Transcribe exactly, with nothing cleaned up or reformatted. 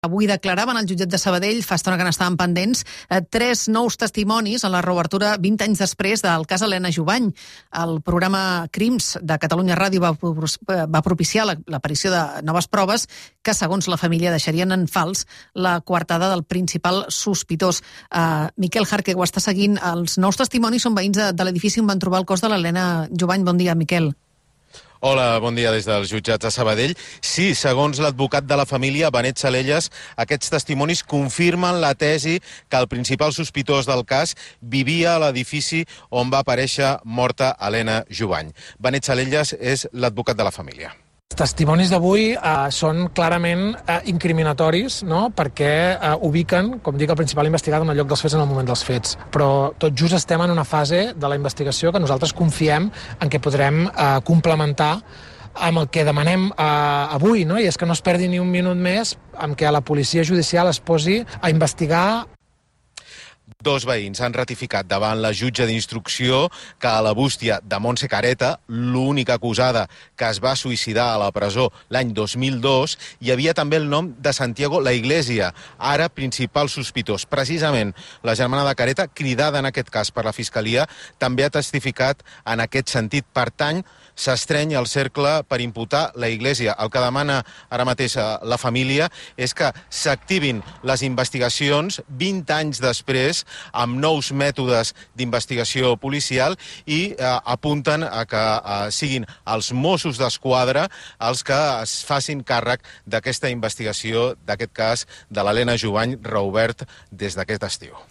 Avui declaraven al jutjat de Sabadell, fa estona que n'estaven pendents, eh, tres nous testimonis a la reobertura vint anys després del cas Elena Jubany. El programa Crims de Catalunya Ràdio va, va propiciar l'aparició de noves proves que, segons la família, deixarien en fals la coartada del principal sospitós. Eh, Miquel Jarque ho està seguint. Els nous testimonis són veïns de, de l'edifici on van trobar el cos de l'Elena Jubany. Bon dia, Miquel. Hola, bon dia des dels jutjats de Sabadell. Sí, segons l'advocat de la família, Benet Salellas, aquests testimonis confirmen la tesi que el principal sospitós del cas vivia a l'edifici on va aparèixer morta Elena Jubany. Benet Salellas és l'advocat de la família. Els testimonis d'avui eh, són clarament eh, incriminatoris, no? Perquè eh, ubiquen, com dic, el principal investigat en el lloc dels fets en el moment dels fets. Però tot just estem en una fase de la investigació que nosaltres confiem en què podrem eh, complementar amb el que demanem eh, avui, no? I és que no es perdi ni un minut més amb què la policia judicial es posi a investigar. Dos veïns han ratificat davant la jutge d'instrucció que a la bústia de Montse Careta, l'única acusada que es va suïcidar a la presó l'any dos mil dos, hi havia també el nom de Santiago La Iglesia, ara principal sospitós. Precisament, la germana de Careta, cridada en aquest cas per la Fiscalia, també ha testificat en aquest sentit. Per tant, s'estreny el cercle per imputar La Iglesia. El que demana ara mateix la família és que s'activin les investigacions vint anys després amb nous mètodes d'investigació policial i eh, apunten a que eh, siguin els Mossos d'Esquadra els que es facin càrrec d'aquesta investigació, d'aquest cas de l'Elena Jubany, reobert des d'aquest estiu.